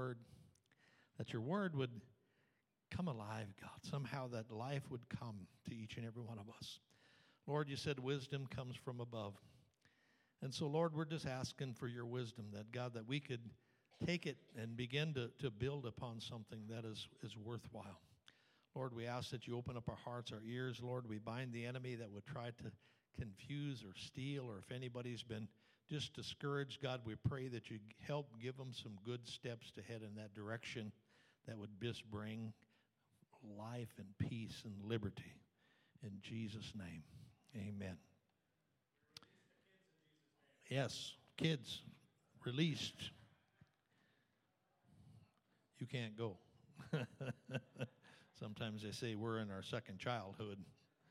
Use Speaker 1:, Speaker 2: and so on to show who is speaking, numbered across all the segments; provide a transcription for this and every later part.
Speaker 1: that your word would come alive, God. Somehow that life would come to each and every one of us. Lord, you said wisdom comes from above. And so, Lord, we're just asking for your wisdom, that, God, that we could take it and begin to build upon something that is worthwhile. Lord, we ask that you open up our hearts, our ears. Lord, we bind the enemy that would try to confuse or steal, or if anybody's been just discouraged, God, we pray that you help give them some good steps to head in that direction that would just bring life and peace and liberty. In Jesus' name, amen. Yes, kids, released. You can't go. Sometimes they say we're in our second childhood.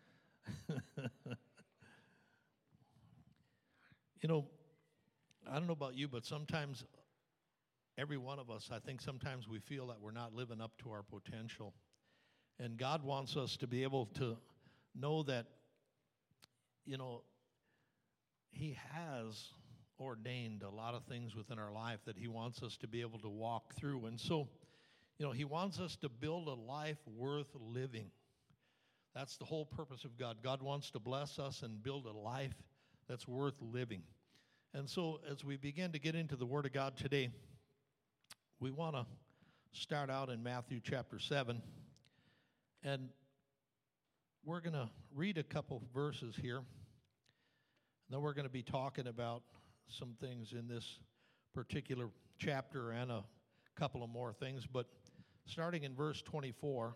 Speaker 1: You know, I don't know about you, but sometimes every one of us, I think sometimes we feel that we're not living up to our potential. And God wants us to be able to know that, you know, he has ordained a lot of things within our life that he wants us to be able to walk through. And so, you know, he wants us to build a life worth living. That's the whole purpose of God. God wants to bless us and build a life that's worth living. And so as we begin to get into the Word of God today, we want to start out in Matthew chapter 7. And we're going to read a couple verses here. Then we're going to be talking about some things in this particular chapter and a couple of more things. But starting in verse 24,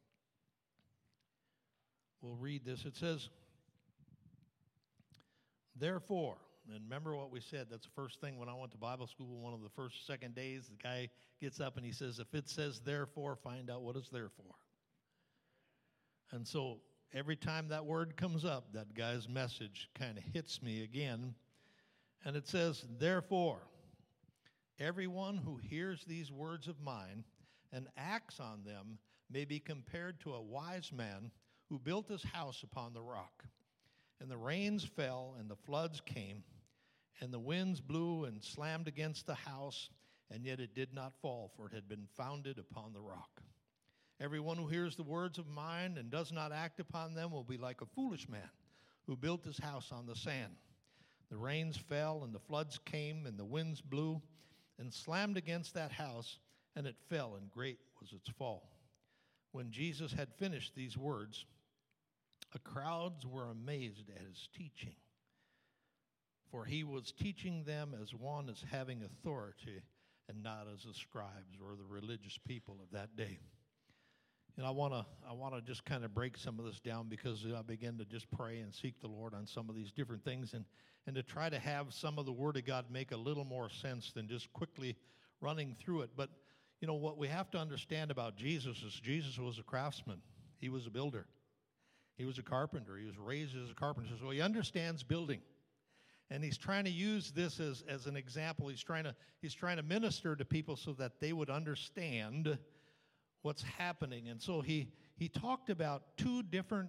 Speaker 1: we'll read this. It says, therefore, and remember what we said, that's the first thing when I went to Bible school, one of the first, second days, the guy gets up and he says, if it says therefore, find out what it's there for. And so every time that word comes up, that guy's message kind of hits me again. And it says, therefore, everyone who hears these words of mine and acts on them may be compared to a wise man who built his house upon the rock. And the rains fell, and the floods came, and the winds blew and slammed against the house, and yet it did not fall, for it had been founded upon the rock. Everyone who hears the words of mine and does not act upon them will be like a foolish man who built his house on the sand. The rains fell, and the floods came, and the winds blew and slammed against that house, and it fell, and great was its fall. When Jesus had finished these words, the crowds were amazed at his teaching, for he was teaching them as one as having authority and not as the scribes or the religious people of that day. And I want to just kind of break some of this down, because I begin to just pray and seek the Lord on some of these different things, and to try to have some of the Word of God make a little more sense than just quickly running through it. But, you know, what we have to understand about Jesus is Jesus was a craftsman. He was a builder. He was a carpenter. He was raised as a carpenter. So he understands building. And he's trying to use this as an example. He's trying to minister to people so that they would understand what's happening. And so he talked about two different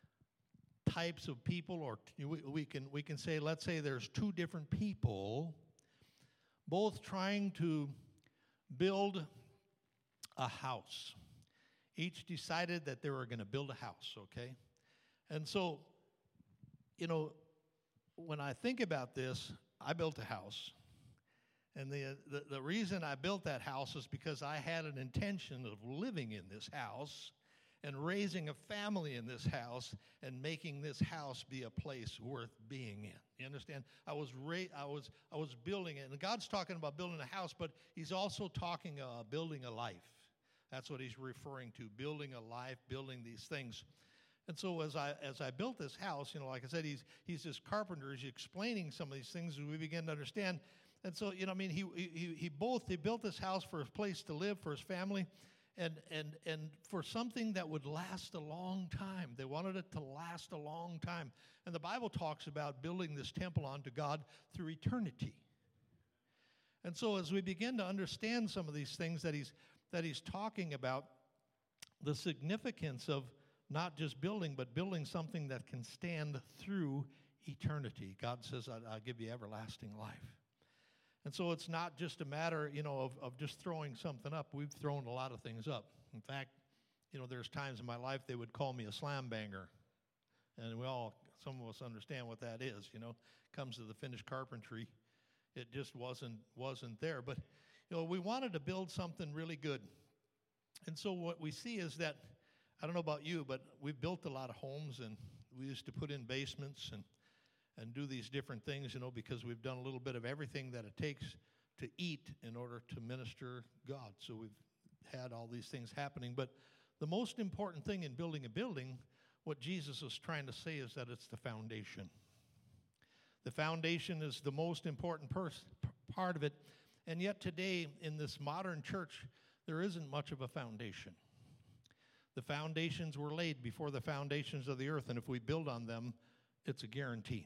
Speaker 1: types of people, or we can say, let's say there's two different people, both trying to build a house. Each decided that they were going to build a house, okay? And so, you know, when I think about this, I built a house. And the reason I built that house is because I had an intention of living in this house and raising a family in this house and making this house be a place worth being in. You understand? I was building it. And God's talking about building a house, but he's also talking about building a life. That's what he's referring to, building a life, building these things. And so as I built this house, you know, like I said, he's this carpenter. He's explaining some of these things as we begin to understand. And so, you know, I mean, he built this house for a place to live, for his family, and for something that would last a long time. They wanted it to last a long time. And the Bible talks about building this temple unto God through eternity. And so as we begin to understand some of these things that he's talking about, the significance of not just building, but building something that can stand through eternity. God says, I'll give you everlasting life. And so it's not just a matter, of just throwing something up. We've thrown a lot of things up. In fact, there's times in my life they would call me a slam banger. And some of us understand what that is, Comes to the finished carpentry. It just wasn't there. But, we wanted to build something really good. And so what we see is that, I don't know about you, but we've built a lot of homes, and we used to put in basements and do these different things, because we've done a little bit of everything that it takes to eat in order to minister God. So we've had all these things happening. But the most important thing in building a building, what Jesus is trying to say is that it's the foundation. The foundation is the most important part of it. And yet today, in this modern church, there isn't much of a foundation. The foundations were laid before the foundations of the earth, and if we build on them, it's a guarantee.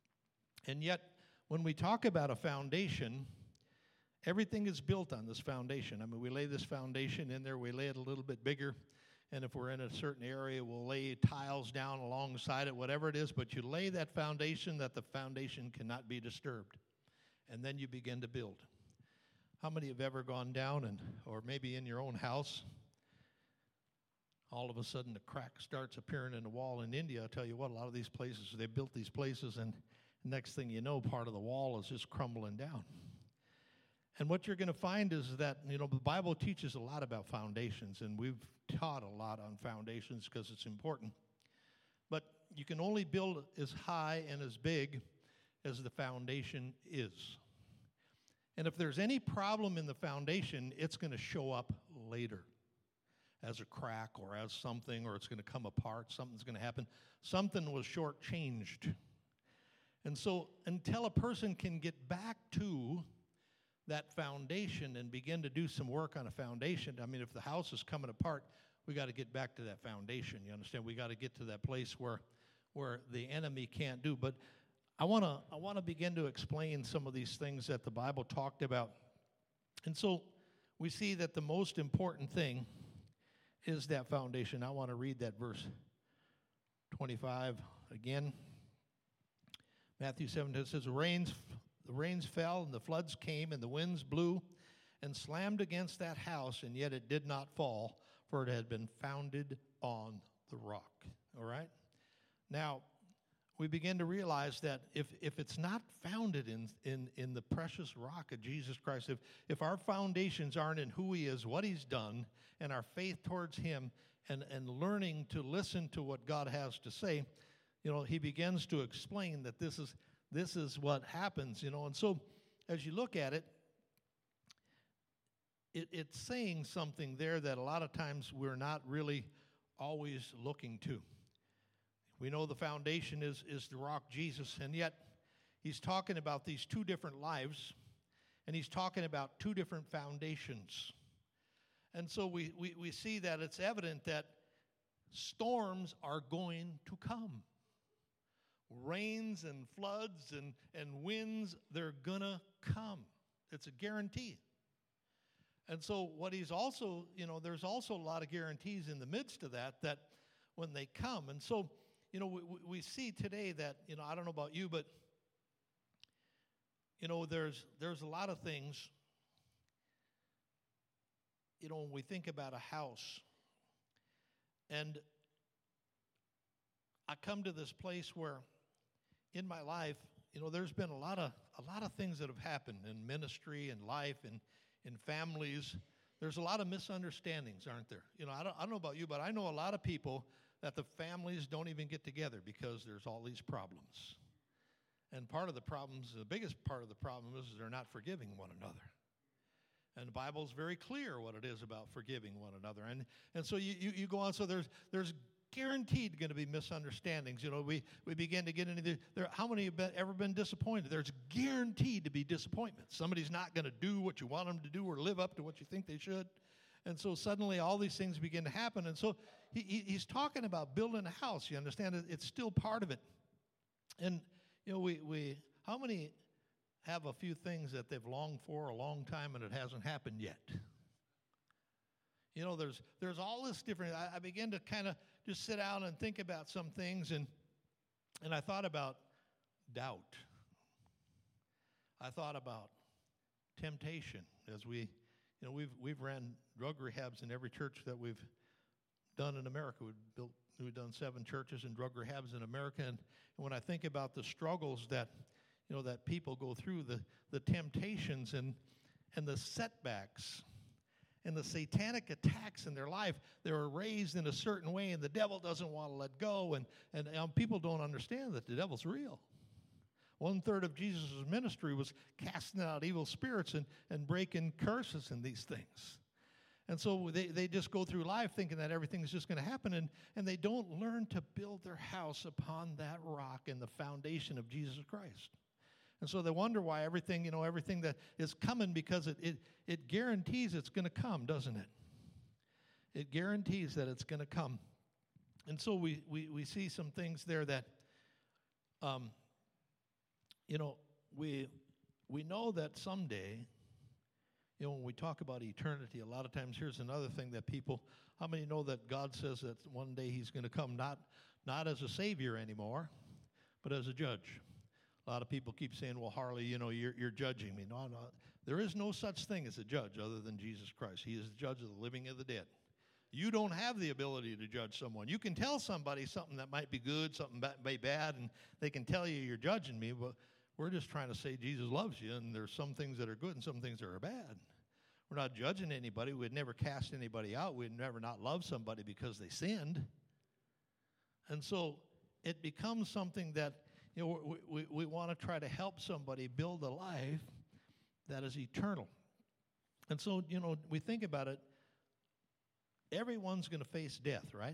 Speaker 1: And yet, when we talk about a foundation, everything is built on this foundation. I mean, we lay this foundation in there, we lay it a little bit bigger, and if we're in a certain area, we'll lay tiles down alongside it, whatever it is, but you lay that foundation that the foundation cannot be disturbed, and then you begin to build. How many have ever gone down or maybe in your own house, all of a sudden a crack starts appearing in the wall in India? I'll tell you what, a lot of these places, they built these places, and next thing you know, part of the wall is just crumbling down. And what you're going to find is that, the Bible teaches a lot about foundations, and we've taught a lot on foundations because it's important. But you can only build as high and as big as the foundation is. And if there's any problem in the foundation, it's going to show up later as a crack or as something, or it's going to come apart. Something's going to happen. Something was shortchanged. And so until a person can get back to that foundation and begin to do some work on a foundation, I mean, if the house is coming apart, we got to get back to that foundation. You understand? We got to get to that place where the enemy can't do. But I want to begin to explain some of these things that the Bible talked about. And so we see that the most important thing is that foundation. I want to read that verse 25 again. Matthew 7 says, the rains fell and the floods came and the winds blew and slammed against that house, and yet it did not fall, for it had been founded on the rock. All right? Now, we begin to realize that if it's not founded in the precious rock of Jesus Christ, if our foundations aren't in who he is, what he's done, and our faith towards him, and learning to listen to what God has to say, he begins to explain that this is what happens, And so as you look at it, it's saying something there that a lot of times we're not really always looking to. We know the foundation is the rock, Jesus, and yet he's talking about these two different lives, and he's talking about two different foundations. And so we see that it's evident that storms are going to come. Rains and floods and winds, they're going to come. It's a guarantee. And so what he's also, there's also a lot of guarantees in the midst of that when they come. And so, we see today that, I don't know about you, but, there's a lot of things, when we think about a house. And I come to this place where in my life, there's been a lot of things that have happened in ministry and life and in families. There's a lot of misunderstandings, aren't there? I don't know about you, but I know a lot of people that the families don't even get together because there's all these problems. And part of the problems, the biggest part of the problem is they're not forgiving one another. And the Bible's very clear what it is about forgiving one another. And so you go on, so there's guaranteed going to be misunderstandings. We begin to get into how many have ever been disappointed? There's guaranteed to be disappointment. Somebody's not going to do what you want them to do or live up to what you think they should. And so suddenly all these things begin to happen. And so he's talking about building a house. You understand? It's still part of it. And, how many have a few things that they've longed for a long time and it hasn't happened yet? There's all this different. I began to kind of just sit down and think about some things, and I thought about doubt. I thought about temptation. As we've ran drug rehabs in every church that we've done in America. We've done 7 churches and drug rehabs in America, and when I think about the struggles that that people go through, the temptations and the setbacks and the satanic attacks in their life, they were raised in a certain way, and the devil doesn't want to let go, and people don't understand that the devil's real. 1/3 of Jesus' ministry was casting out evil spirits and breaking curses and these things. And so they just go through life thinking that everything's just going to happen, and they don't learn to build their house upon that rock and the foundation of Jesus Christ. And so they wonder why everything that is coming, because it guarantees it's going to come, doesn't it? It guarantees that it's going to come. And so we see some things there that, we know that someday, when we talk about eternity, a lot of times, here's another thing that people, how many know that God says that one day he's going to come not as a savior anymore, but as a judge? A lot of people keep saying, well, Harley, you're judging me. No. There is no such thing as a judge other than Jesus Christ. He is the judge of the living and the dead. You don't have the ability to judge someone. You can tell somebody something that might be good, something might be bad, and they can tell you you're judging me, but we're just trying to say Jesus loves you, and there's some things that are good and some things that are bad. We're not judging anybody. We'd never cast anybody out. We'd never not love somebody because they sinned. And so it becomes something that we want to try to help somebody build a life that is eternal. And so, we think about it, everyone's going to face death, right?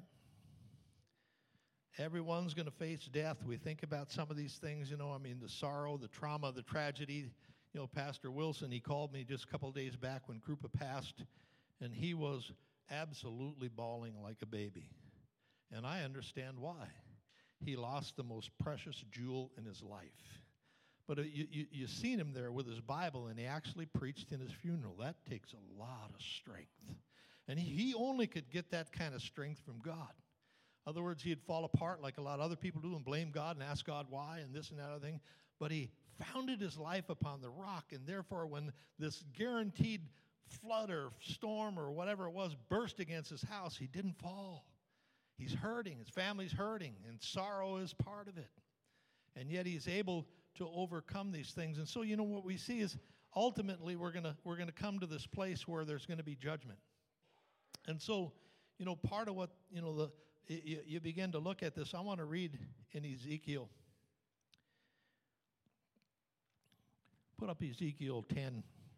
Speaker 1: Everyone's going to face death. We think about some of these things, the sorrow, the trauma, the tragedy. Pastor Wilson, he called me just a couple of days back when Krupa passed, and he was absolutely bawling like a baby. And I understand why. He lost the most precious jewel in his life. But you seen him there with his Bible, and he actually preached in his funeral. That takes a lot of strength. And he only could get that kind of strength from God. In other words, he'd fall apart like a lot of other people do and blame God and ask God why and this and that other thing. But he founded his life upon the rock, and therefore when this guaranteed flood or storm or whatever it was burst against his house, he didn't fall. He's hurting. His family's hurting, and sorrow is part of it. And yet he's able to overcome these things. And so, what we see is ultimately we're gonna come to this place where there's going to be judgment. And so, part of what you begin to look at this. I want to read in Ezekiel. Put up Ezekiel 10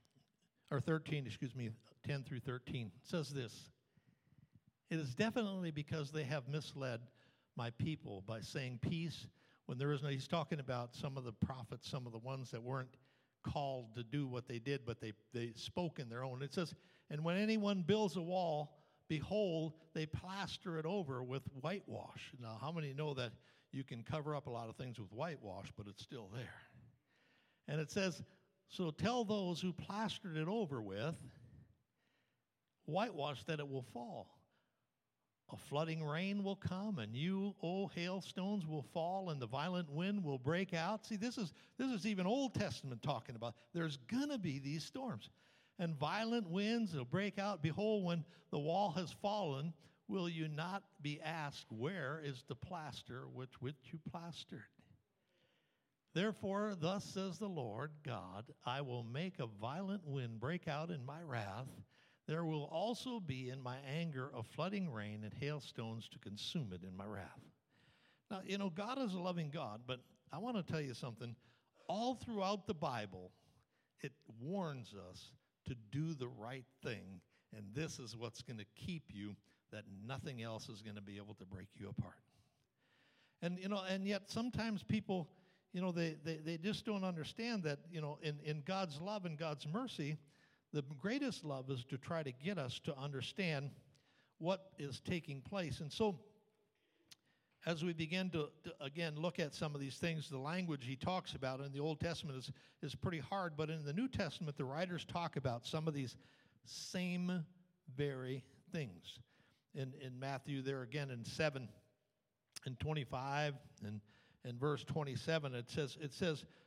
Speaker 1: through 13. It says this. It is definitely because they have misled my people by saying peace when there is no. He's talking about some of the prophets, some of the ones that weren't called to do what they did, but they spoke in their own. It says, and when anyone builds a wall, behold, they plaster it over with whitewash. Now, how many know that you can cover up a lot of things with whitewash, but it's still there? And it says, so tell those who plastered it over with whitewash that it will fall. A flooding rain will come, and you, hailstones, will fall, and the violent wind will break out. See, this is even Old Testament talking about. There's going to be these storms. And violent winds will break out. Behold, when the wall has fallen, will you not be asked, where is the plaster with which you plastered? Therefore, thus says the Lord God, I will make a violent wind break out in my wrath. There will also be in my anger a flooding rain and hailstones to consume it in my wrath. Now, God is a loving God, but I want to tell you something. All throughout the Bible, it warns us to do the right thing, and this is what's going to keep you, that nothing else is going to be able to break you apart. And, and yet sometimes people, they just don't understand that, in God's love and God's mercy, the greatest love is to try to get us to understand what is taking place. And so, as we begin to again look at some of these things, the language he talks about in the Old Testament is pretty hard, but in the New Testament, the writers talk about some of these same very things. In Matthew, there again in 7 and 25 and verse 27, it says,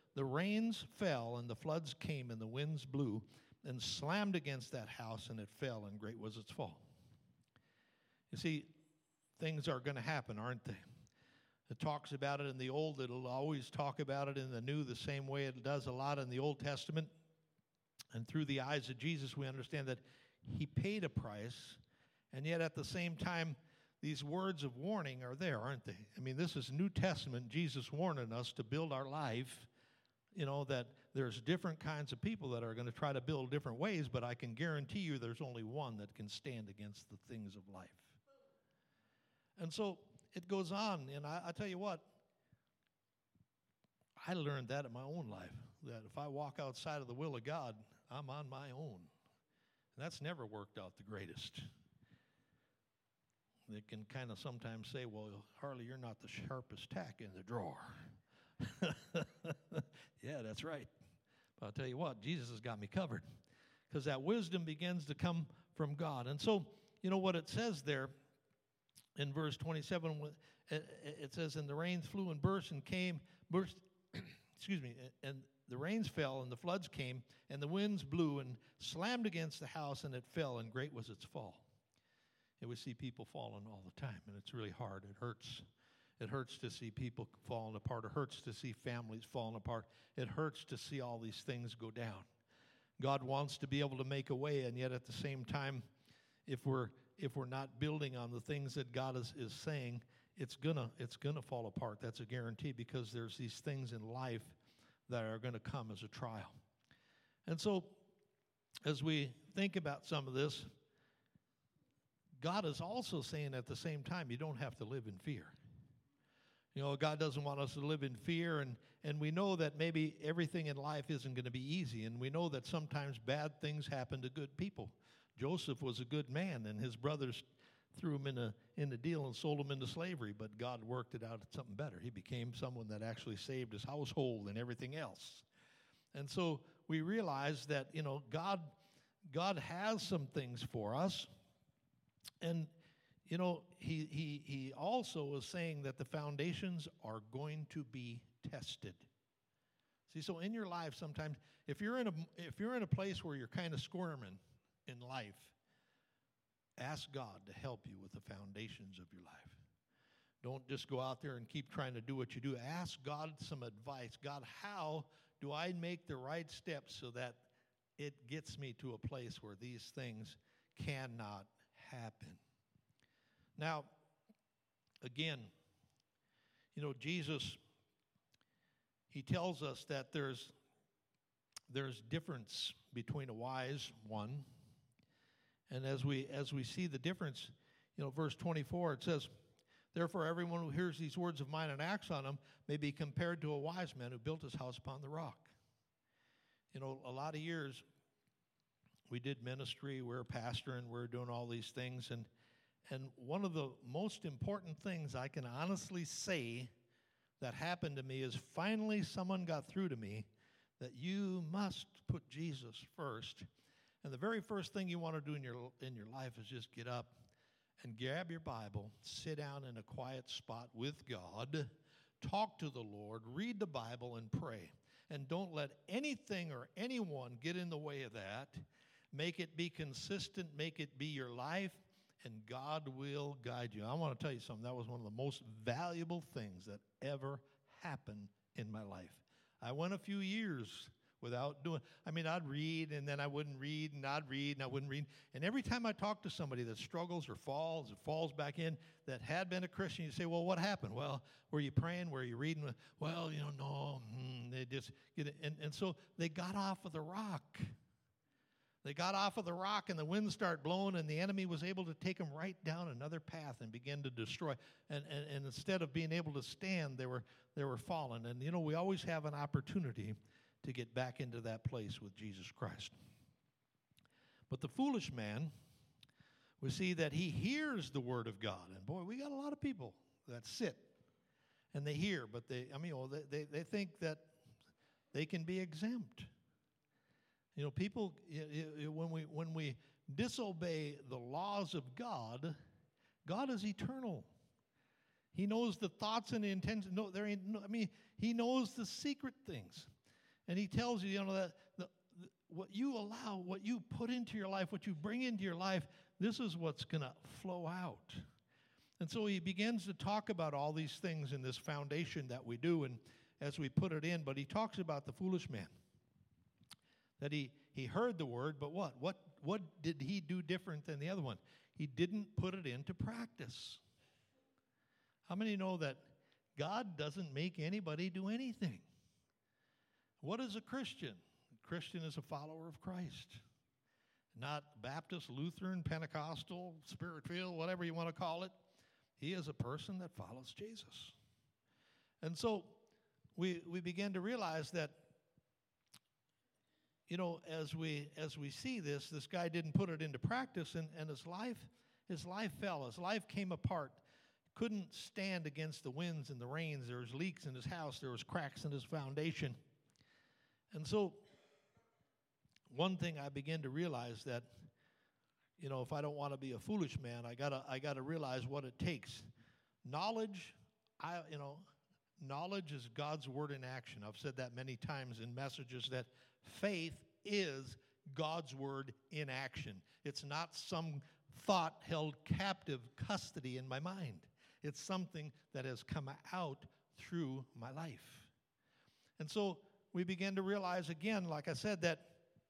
Speaker 1: the rains fell, and the floods came, and the winds blew, and slammed against that house, and it fell, and great was its fall. You see, things are going to happen, aren't they? It talks about it in the Old. It'll always talk about it in the New the same way it does a lot in the Old Testament. And through the eyes of Jesus, we understand that he paid a price, and yet at the same time, these words of warning are there, aren't they? I mean, this is New Testament, Jesus warning us to build our life, that there's different kinds of people that are going to try to build different ways, but I can guarantee you there's only one that can stand against the things of life. And so it goes on, and I tell you what, I learned that in my own life, that if I walk outside of the will of God, I'm on my own. And that's never worked out the greatest. They can kind of sometimes say, well, Harley, you're not the sharpest tack in the drawer. Yeah, that's right. But I'll tell you what, Jesus has got me covered, because that wisdom begins to come from God. And so, what it says there in verse 27, it says, and the rains flew and burst, and the rains fell, and the floods came, and the winds blew and slammed against the house, and it fell, and great was its fall. And we see people falling all the time, and it's really hard. It hurts. It hurts to see people falling apart. It hurts to see families falling apart. It hurts to see all these things go down. God wants to be able to make a way, and yet at the same time, if we're not building on the things that God is saying, it's gonna fall apart. That's a guarantee, because there's these things in life that are going to come as a trial. And so, as we think about some of this, God is also saying at the same time, you don't have to live in fear. God doesn't want us to live in fear, and we know that maybe everything in life isn't going to be easy, and we know that sometimes bad things happen to good people. Joseph was a good man, and his brothers threw him in a deal and sold him into slavery, but God worked it out at something better. He became someone that actually saved his household and everything else. And so we realize that, God has some things for us. And, he also is saying that the foundations are going to be tested. See, so in your life sometimes, if you're in a place where you're kind of squirming in life, ask God to help you with the foundations of your life. Don't just go out there and keep trying to do what you do. Ask God some advice. God, how do I make the right steps so that it gets me to a place where these things cannot happen? Now, again, Jesus, he tells us that there's difference between a wise one. And as we see the difference, verse 24, it says, therefore everyone who hears these words of mine and acts on them may be compared to a wise man who built his house upon the rock. A lot of years we did ministry, we were pastoring, we were doing all these things, and one of the most important things I can honestly say that happened to me is finally someone got through to me that you must put Jesus first. And the very first thing you want to do in your life is just get up and grab your Bible, sit down in a quiet spot with God, talk to the Lord, read the Bible, and pray. And don't let anything or anyone get in the way of that. Make it be consistent, make it be your life, and God will guide you. I want to tell you something. That was one of the most valuable things that ever happened in my life. I went a few years without doing, I'd read, and then I wouldn't read, and I'd read, and I wouldn't read. And every time I talk to somebody that struggles or falls back in, that had been a Christian, you say, well, what happened? Well, were you praying? Were you reading? Well, no. They just get it. And so they got off of the rock. They got off of the rock, and the wind started blowing, and the enemy was able to take them right down another path and begin to destroy. And instead of being able to stand, they were falling. And, we always have an opportunity to get back into that place with Jesus Christ. But the foolish man, we see that he hears the word of God. And, boy, we got a lot of people that sit, and they hear, but they think that they can be exempt. People, when we disobey the laws of God, God is eternal. He knows the thoughts and the intentions. He knows the secret things. And he tells you, that what you allow, what you put into your life, what you bring into your life, this is what's going to flow out. And so he begins to talk about all these things in this foundation that we do, and as we put it in, but he talks about the foolish man. That he heard the word, but what? What did he do different than the other one? He didn't put it into practice. How many know that God doesn't make anybody do anything? What is a Christian? A Christian is a follower of Christ. Not Baptist, Lutheran, Pentecostal, Spirit-filled, whatever you want to call it. He is a person that follows Jesus. And so we begin to realize that, as we see this guy didn't put it into practice, and his life fell. His life came apart. Couldn't stand against the winds and the rains. There was leaks in his house. There was cracks in his foundation. And so one thing I began to realize that, if I don't want to be a foolish man, I gotta realize what it takes. Knowledge is God's word in action. I've said that many times in messages, that faith is God's word in action. It's not some thought held captive custody in my mind. It's something that has come out through my life. And so we begin to realize again, like I said, that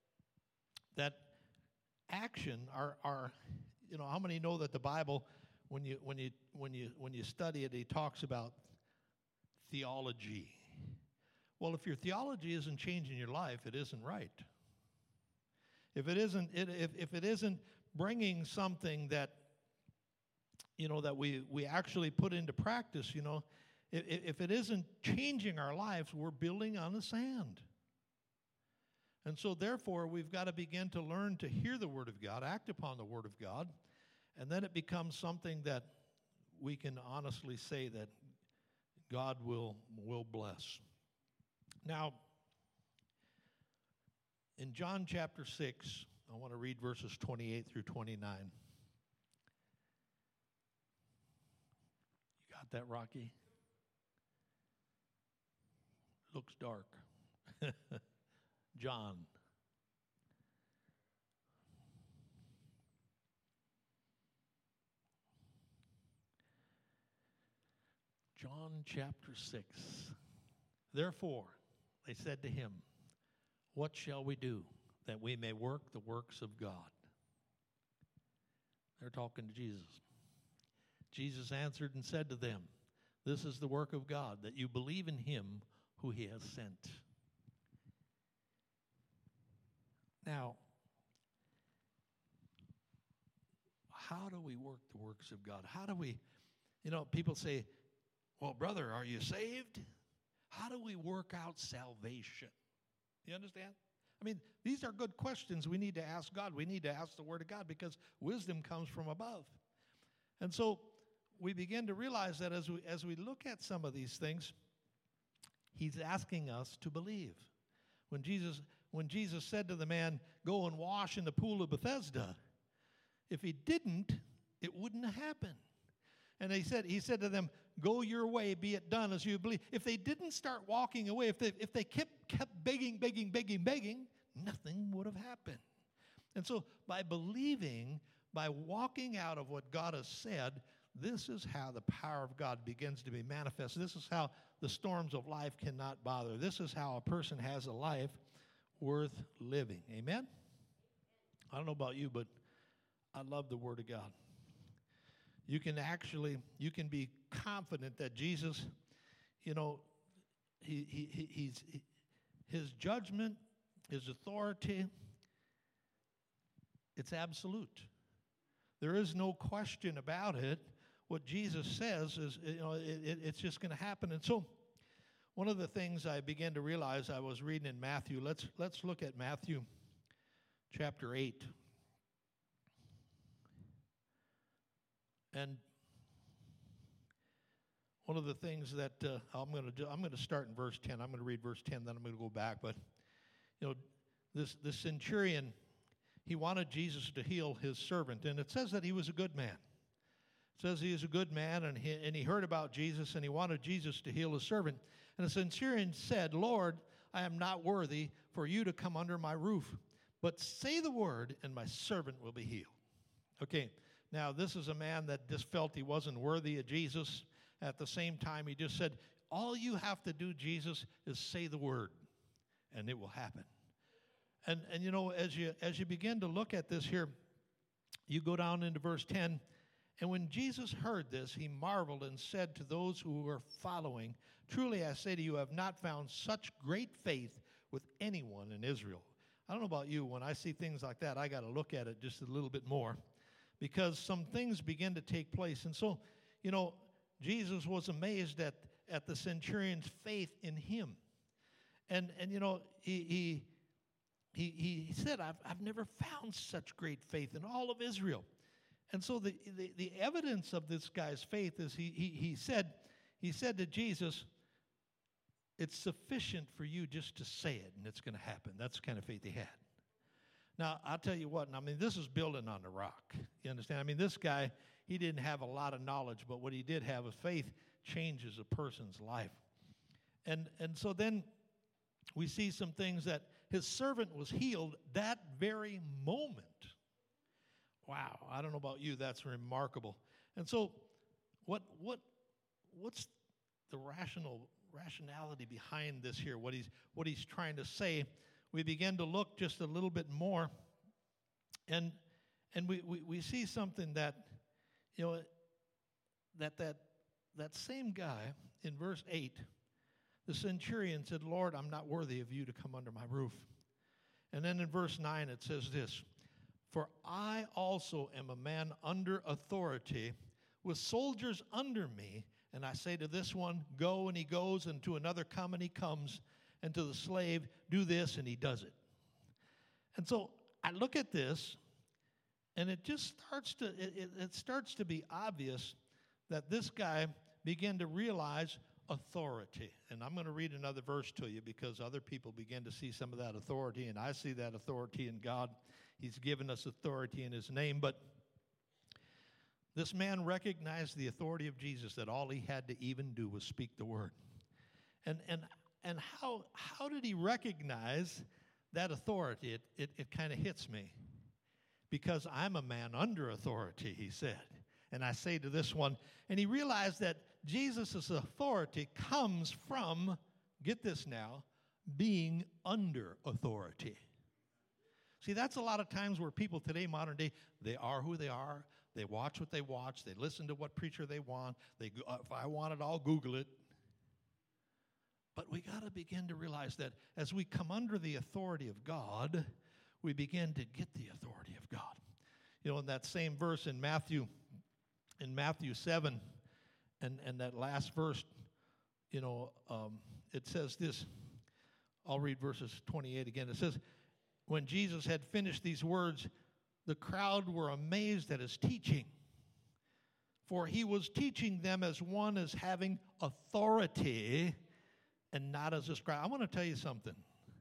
Speaker 1: action are how many know that the Bible, when you study it, it talks about theology. Well, if your theology isn't changing your life, it isn't right. If it isn't bringing something that that we actually put into practice, if it isn't changing our lives, we're building on the sand. And so therefore, we've got to begin to learn to hear the Word of God, act upon the Word of God, and then it becomes something that we can honestly say that God will bless. Now, in John chapter 6, I want to read verses 28 through 29. You got that, Rocky? Looks dark. John. John chapter 6. Therefore, they said to him, what shall we do that we may work the works of God? They're talking to Jesus. Jesus answered and said to them, this is the work of God, that you believe in him who he has sent. Now, how do we work the works of God? How do we, people say, well, brother, are you saved? How do we work out salvation? You understand? I mean, these are good questions we need to ask God. We need to ask the Word of God, because wisdom comes from above. And so we begin to realize that as we look at some of these things, he's asking us to believe. When Jesus said to the man, go and wash in the pool of Bethesda, if he didn't, it wouldn't have happened. And he said to them, go your way, be it done as you believe. If they didn't start walking away, if they kept begging, nothing would have happened. And so by believing, by walking out of what God has said, this is how the power of God begins to be manifest. This is how the storms of life cannot bother. This is how a person has a life worth living. Amen? I don't know about you, but I love the Word of God. You can be confident that Jesus, his judgment, his authority, it's absolute. There is no question about it. What Jesus says is, it's just going to happen. And so, one of the things I began to realize, I was reading in Matthew. Let's look at Matthew chapter 8. And one of the things that I'm going to do, I'm going to start in verse 10. I'm going to read verse 10, then I'm going to go back. But, this centurion, he wanted Jesus to heal his servant. And it says that he was a good man. It says he is a good man, and he heard about Jesus, and he wanted Jesus to heal his servant. And the centurion said, Lord, I am not worthy for you to come under my roof. But say the word, and my servant will be healed. Okay, now this is a man that just felt he wasn't worthy of Jesus. At the same time, he just said, all you have to do, Jesus, is say the word, and it will happen. And you know, as you begin to look at this here, you go down into verse 10, and when Jesus heard this, he marveled and said to those who were following, truly I say to you, I have not found such great faith with anyone in Israel. I don't know about you, when I see things like that, I got to look at it just a little bit more, because some things begin to take place. And so, you know, Jesus was amazed at the centurion's faith in him. And you know, he said, I've never found such great faith in all of Israel. And so the evidence of this guy's faith is he said to Jesus, it's sufficient for you just to say it, and it's going to happen. That's the kind of faith he had. Now, I'll tell you what, I mean, this is building on the rock. You understand? I mean, this guy, he didn't have a lot of knowledge, but what he did have is faith changes a person's life. And so then we see some things that his servant was healed that very moment. Wow, I don't know about you, that's remarkable. And so what's the rationality behind this here, what he's trying to say? We begin to look just a little bit more, and we see something that, you know, that same guy in verse 8, the centurion said, Lord, I'm not worthy of you to come under my roof. And then in verse 9 it says this, for I also am a man under authority, with soldiers under me, and I say to this one, go, and he goes, and to another, come, and he comes, and to the slave, do this, and he does it. And so I look at this, and it just starts to be obvious that this guy began to realize authority. And I'm going to read another verse to you, because other people begin to see some of that authority, and I see that authority in God. He's given us authority in his name. But this man recognized the authority of Jesus, that all he had to even do was speak the word. And how did he recognize that authority? It kind of hits me. Because I'm a man under authority, he said. And I say to this one, and he realized that Jesus' authority comes from, get this now, being under authority. See, that's a lot of times where people today, modern day, they are who they are. They watch what they watch. They listen to what preacher they want. If I want it, I'll Google it. But we got to begin to realize that as we come under the authority of God, we begin to get the authority of God. You know, in that same verse in Matthew 7, and that last verse, you know, it says this. I'll read verses 28 again. It says, when Jesus had finished these words, the crowd were amazed at his teaching, for he was teaching them as one as having authority and not as a scribe. I want to tell you something.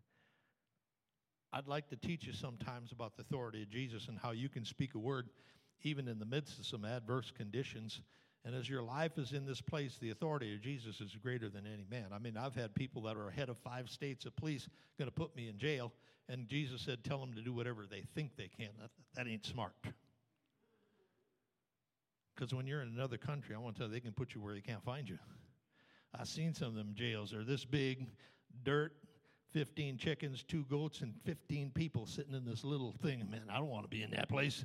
Speaker 1: I'd like to teach you sometimes about the authority of Jesus and how you can speak a word even in the midst of some adverse conditions. And as your life is in this place, the authority of Jesus is greater than any man. I mean, I've had people that are head of 5 states of police going to put me in jail, and Jesus said, tell them to do whatever they think they can. That ain't smart. Because when you're in another country, I want to tell you, they can put you where they can't find you. I've seen some of them jails. They're this big, dirt, 15 chickens, 2 goats, and 15 people sitting in this little thing. Man, I don't want to be in that place.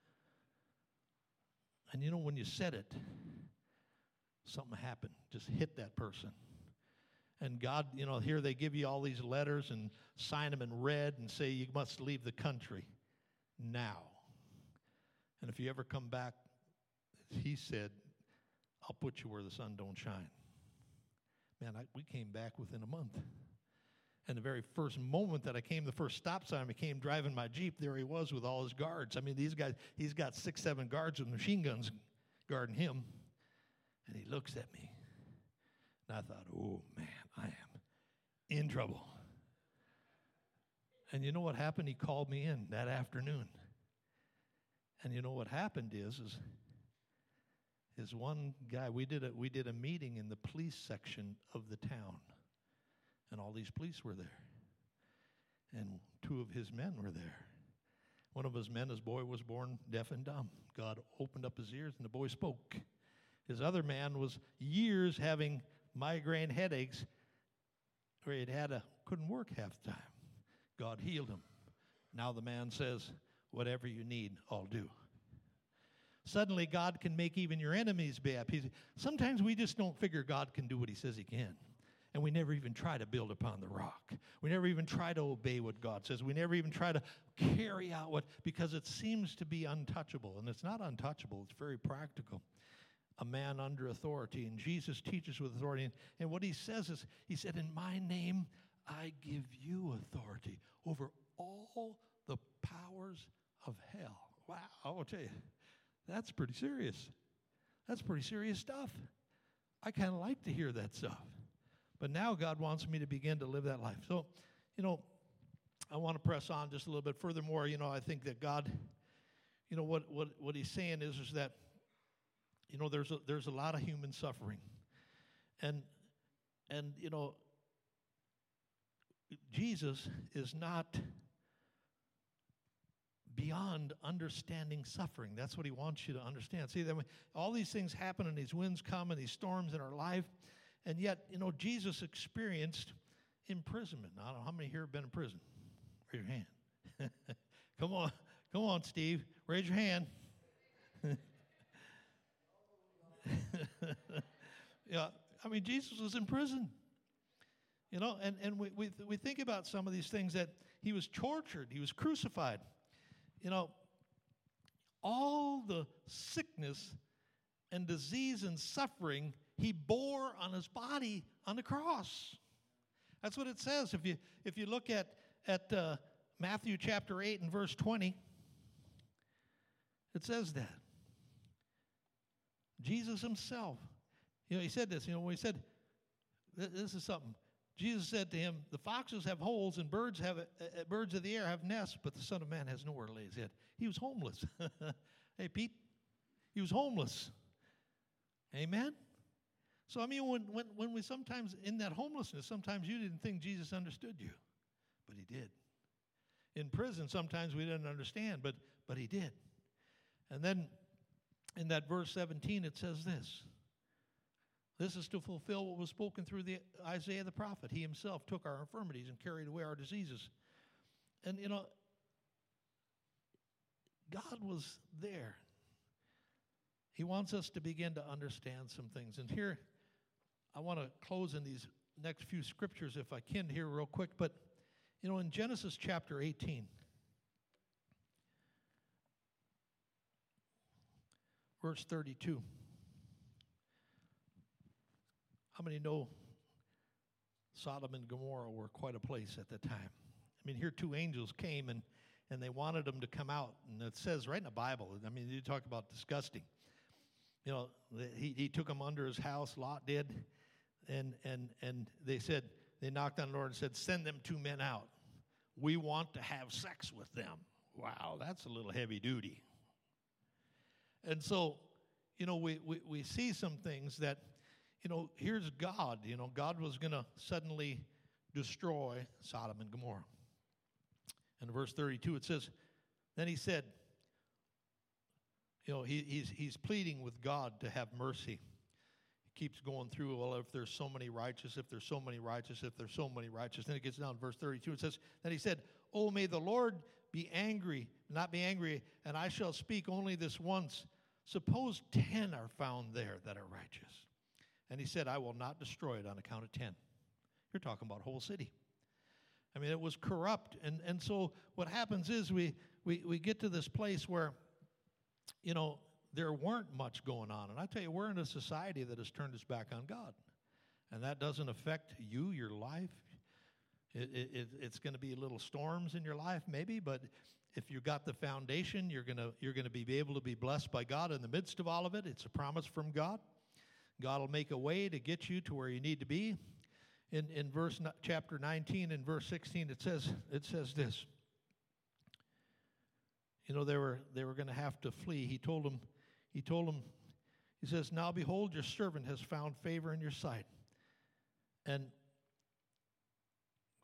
Speaker 1: And you know, when you said it, something happened. Just hit that person. And God, you know, here they give you all these letters and sign them in red and say you must leave the country now. And if you ever come back, he said, I'll put you where the sun don't shine. Man, we came back within a month. And the very first moment that I came, the first stop sign, I came driving my Jeep, there he was with all his guards. I mean, these guys, he's got 6, 7 guards with machine guns guarding him. And he looks at me. And I thought, oh, man, I am in trouble. And you know what happened? He called me in that afternoon. And you know what happened is one guy, we did a meeting in the police section of the town. And all these police were there. And 2 of his men were there. One of his men, his boy was born deaf and dumb. God opened up his ears and the boy spoke. His other man was years having migraine headaches where he'd couldn't work half the time. God healed him. Now the man says, whatever you need, I'll do. Suddenly God can make even your enemies be happy. Sometimes we just don't figure God can do what he says he can. And we never even try to build upon the rock. We never even try to obey what God says. We never even try to carry out because it seems to be untouchable. And it's not untouchable, it's very practical. A man under authority, and Jesus teaches with authority. And what he says is, he said, in my name, I give you authority over all the powers of hell. Wow, I will tell you, that's pretty serious. That's pretty serious stuff. I kind of like to hear that stuff. But now God wants me to begin to live that life. So, I want to press on just a little bit. Furthermore, I think that God, what he's saying is that, there's a lot of human suffering. And Jesus is not beyond understanding suffering. That's what he wants you to understand. See, that all these things happen and these winds come and these storms in our life. And yet, Jesus experienced imprisonment. I don't know how many here have been in prison. Raise your hand. Come on, Steve. Raise your hand. Yeah, Jesus was in prison. And we think about some of these things that he was tortured, he was crucified. All the sickness and disease and suffering he bore on his body on the cross. That's what it says. If you look at Matthew chapter 8 and verse 20, it says that. Jesus himself, he said this, when he said, this is something. Jesus said to him, the foxes have holes and birds of the air have nests, but the Son of Man has nowhere to lay his head. He was homeless. Hey, Pete, he was homeless. Amen? So, when we sometimes, in that homelessness, sometimes you didn't think Jesus understood you, but he did. In prison, sometimes we didn't understand, but he did. And then, in that verse 17, it says this. This is to fulfill what was spoken through Isaiah the prophet. He himself took our infirmities and carried away our diseases. And, God was there. He wants us to begin to understand some things. And here, I want to close in these next few scriptures, if I can, here real quick. But, in Genesis chapter 18, verse 32. How many know Sodom and Gomorrah were quite a place at the time? Here 2 angels came and they wanted them to come out. And it says right in the Bible, you talk about disgusting. He took them under his house, Lot did. And they knocked on the door and said, send them 2 men out. We want to have sex with them. Wow, that's a little heavy duty. And so, we see some things that, here's God. God was going to suddenly destroy Sodom and Gomorrah. And in verse 32, it says, then he said, he's pleading with God to have mercy. He keeps going through, well, if there's so many righteous, if there's so many righteous, if there's so many righteous. Then it gets down to verse 32. It says, then he said, oh, may the Lord be angry, not be angry, and I shall speak only this once. Suppose 10 are found there that are righteous. And he said, I will not destroy it on account of 10. You're talking about a whole city. It was corrupt. And so what happens is we get to this place where, there weren't much going on. And I tell you, we're in a society that has turned its back on God. And that doesn't affect you, your life. It's going to be little storms in your life, maybe, but if you've got the foundation, you're going to be able to be blessed by God in the midst of all of it. It's a promise from God. God will make a way to get you to where you need to be. In chapter 19 and verse 16, it says this. They were going to have to flee. He told them, he says, now behold, your servant has found favor in your sight. And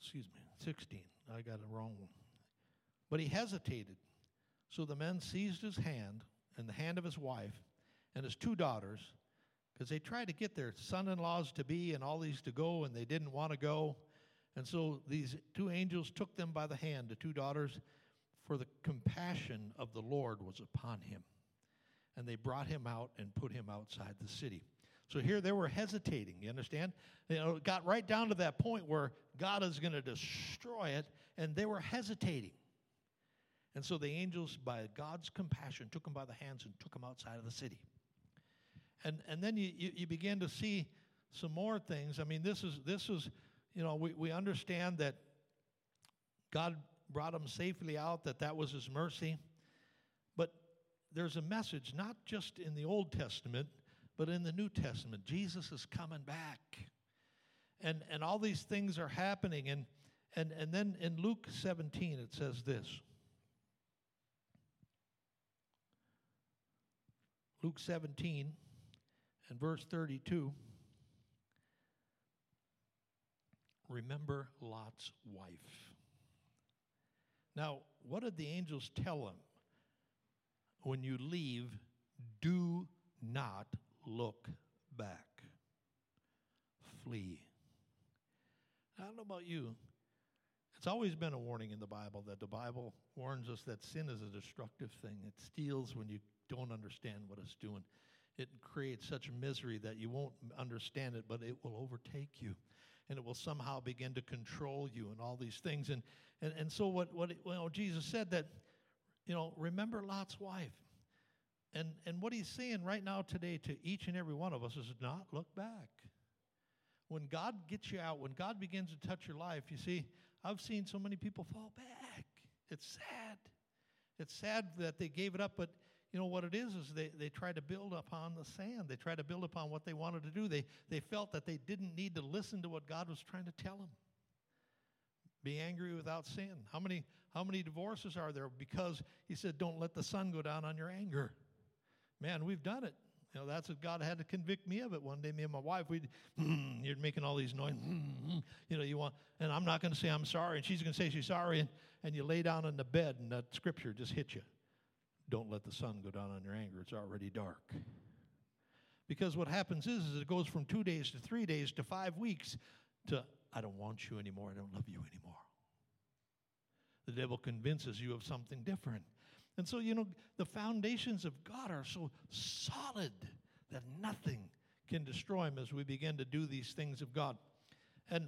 Speaker 1: Excuse me, 16. I got a wrong one. But he hesitated. So the men seized his hand and the hand of his wife and his 2 daughters, because they tried to get their son-in-laws to be and all these to go, and they didn't want to go. And so these 2 angels took them by the hand, the 2 daughters, for the compassion of the Lord was upon him. And they brought him out and put him outside the city. So here they were hesitating, you understand? It got right down to that point where God is going to destroy it, and they were hesitating. And so the angels, by God's compassion, took them by the hands and took them outside of the city. And then you begin to see some more things. I mean, this is we understand that God brought them safely out, that was his mercy. But there's a message, not just in the Old Testament, but in the New Testament. Jesus is coming back. And all these things are happening. And then in Luke 17, it says this. Luke 17 and verse 32. Remember Lot's wife. Now, what did the angels tell him? When you leave, do not look back. Flee. I don't know about you. It's always been a warning in the Bible that the Bible warns us that sin is a destructive thing. It steals when you don't understand what it's doing. It creates such misery that you won't understand it, but it will overtake you. And it will somehow begin to control you and all these things. And so what Jesus said that, remember Lot's wife. And what he's saying right now today to each and every one of us is not look back. When God gets you out, when God begins to touch your life, you see, I've seen so many people fall back. It's sad. It's sad that they gave it up, but what it is they try to build upon the sand. They try to build upon what they wanted to do. They felt that they didn't need to listen to what God was trying to tell them. Be angry without sin. How many divorces are there because he said, don't let the sun go down on your anger? Man, we've done it. That's what God had to convict me of it one day. Me and my wife, you're making all these noises. And I'm not going to say I'm sorry, and she's going to say she's sorry, and you lay down in the bed, and that scripture just hits you. Don't let the sun go down on your anger. It's already dark. Because what happens is it goes from 2 days to 3 days to 5 weeks to, I don't want you anymore. I don't love you anymore. The devil convinces you of something different. And so, the foundations of God are so solid that nothing can destroy them as we begin to do these things of God. And,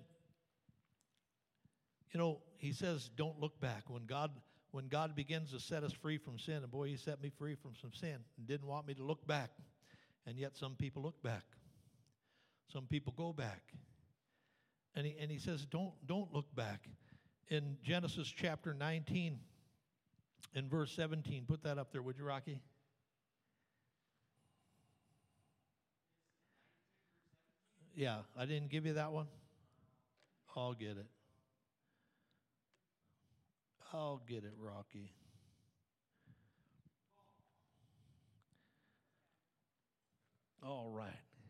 Speaker 1: he says, don't look back. When God begins to set us free from sin, and boy, he set me free from some sin and didn't want me to look back. And yet some people look back. Some people go back. And he says, don't look back. In Genesis chapter 19, in verse 17, put that up there, would you, Rocky? Yeah, I didn't give you that one? I'll get it. I'll get it, Rocky. All right.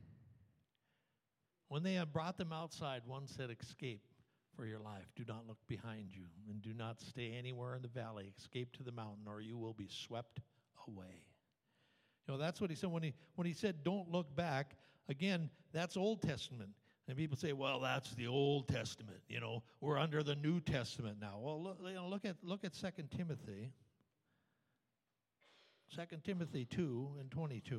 Speaker 1: When they had brought them outside, one said, escape for your life. Do not look behind you, and do not stay anywhere in the valley. Escape to the mountain, or you will be swept away. That's what he said when he said, don't look back. Again, that's Old Testament. And people say, well, that's the Old Testament. We're under the New Testament now. Well, look at 2 Timothy. 2 Timothy 2 and 22.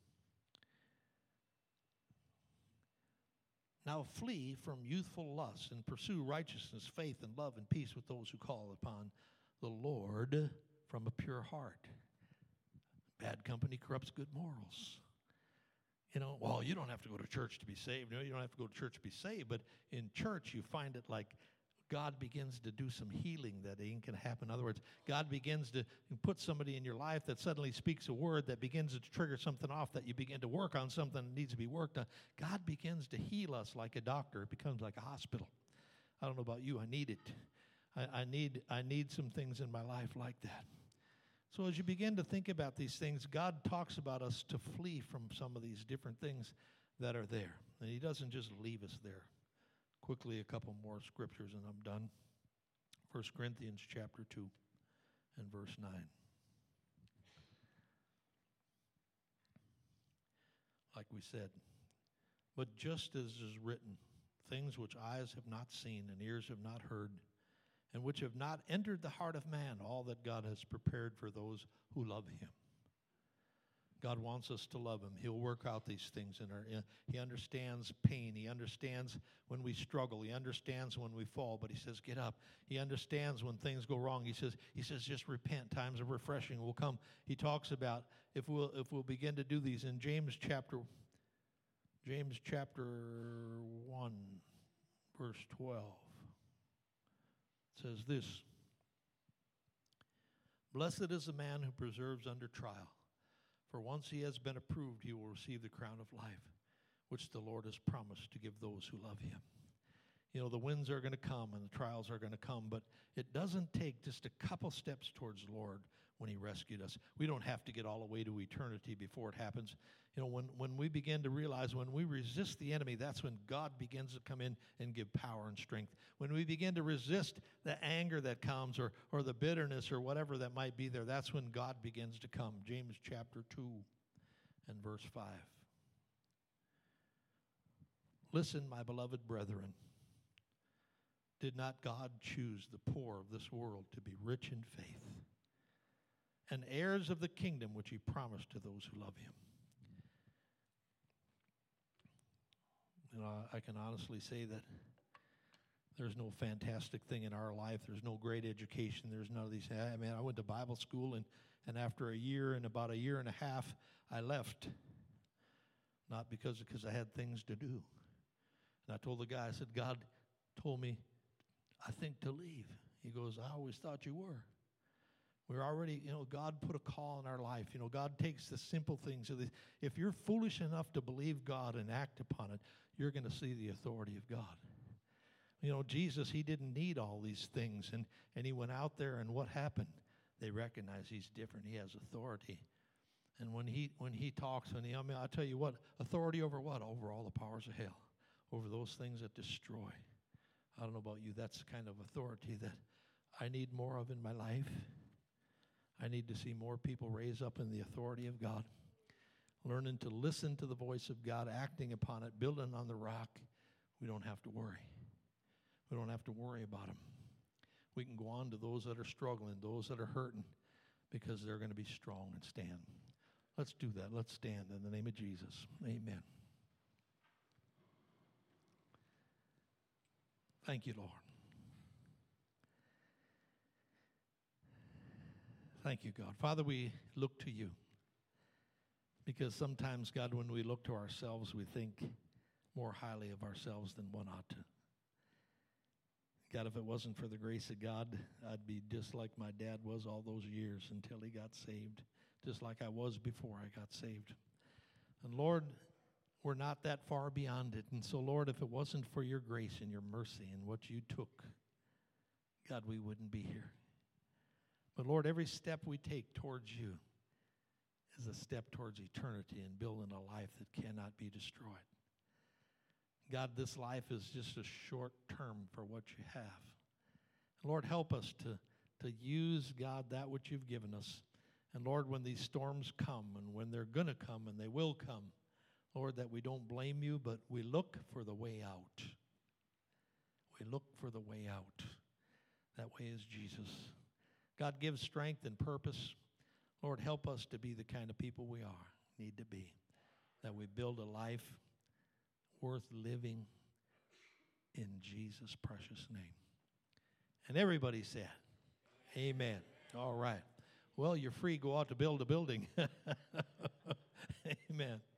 Speaker 1: Now flee from youthful lusts and pursue righteousness, faith, and love, and peace with those who call upon the Lord from a pure heart. Bad company corrupts good morals. Well, you don't have to go to church to be saved. No, you don't have to go to church to be saved. But in church, you find it like God begins to do some healing that ain't going to happen. In other words, God begins to put somebody in your life that suddenly speaks a word that begins to trigger something off, that you begin to work on something that needs to be worked on. God begins to heal us like a doctor. It becomes like a hospital. I don't know about you. I need it. I need some things in my life like that. So as you begin to think about these things, God talks about us to flee from some of these different things that are there. And he doesn't just leave us there. Quickly, a couple more scriptures and I'm done. 1 Corinthians chapter 2 and verse 9. Like we said, but just as is written, things which eyes have not seen and ears have not heard, and which have not entered the heart of man, all that God has prepared for those who love him. God wants us to love him. He'll work out these things he understands pain. He understands when we struggle. He understands when we fall, but he says, get up. He understands when things go wrong. He says, just repent. Times of refreshing will come. He talks about if we'll begin to do these in James chapter 1, verse 12. It says this, blessed is the man who perseveres under trial. For once he has been approved, he will receive the crown of life, which the Lord has promised to give those who love him. You know, the winds are going to come and the trials are going to come, but it doesn't take just a couple steps towards the Lord when he rescued us. We don't have to get all the way to eternity before it happens. You know, when we begin to realize when we resist the enemy, that's when God begins to come in and give power and strength. When we begin to resist the anger that comes or the bitterness or whatever that might be there, that's when God begins to come. James chapter 2 and verse 5. Listen, my beloved brethren, did not God choose the poor of this world to be rich in faith and heirs of the kingdom which he promised to those who love him? You know, I can honestly say that there's no fantastic thing in our life. There's no great education. There's none of these. I mean, I went to Bible school, and after a year and about a year and a half, I left. Not because I had things to do. And I told the guy, I said, God told me, I think to leave. He goes, I always thought you were. We're already, you know, God put a call in our life. You know, God takes the simple things. If you're foolish enough to believe God and act upon it, you're going to see the authority of God. You know, Jesus, he didn't need all these things. And he went out there, and what happened? They recognize he's different. He has authority. And when he talks, I mean, I'll tell you what, authority over what? Over all the powers of hell. Over those things that destroy. I don't know about you, that's the kind of authority that I need more of in my life. I need to see more people raise up in the authority of God, learning to listen to the voice of God, acting upon it, building on the rock. We don't have to worry. We don't have to worry about them. We can go on to those that are struggling, those that are hurting, because they're going to be strong and stand. Let's do that. Let's stand in the name of Jesus. Amen. Thank you, Lord. Thank you, God. Father, we look to you. Because sometimes, God, when we look to ourselves, we think more highly of ourselves than one ought to. God, if it wasn't for the grace of God, I'd be just like my dad was all those years until he got saved, just like I was before I got saved. And Lord, we're not that far beyond it. And so, Lord, if it wasn't for your grace and your mercy and what you took, God, we wouldn't be here. But, Lord, every step we take towards you is a step towards eternity and building a life that cannot be destroyed. God, this life is just a short term for what you have. Lord, help us to use, God, that which you've given us. And, Lord, when these storms come and when they're going to come and they will come, Lord, that we don't blame you, but we look for the way out. We look for the way out. That way is Jesus. God, give strength and purpose. Lord, help us to be the kind of people we need to be. That we build a life worth living in Jesus' precious name. And everybody said, amen. All right. Well, you're free. Go out to build a building. Amen.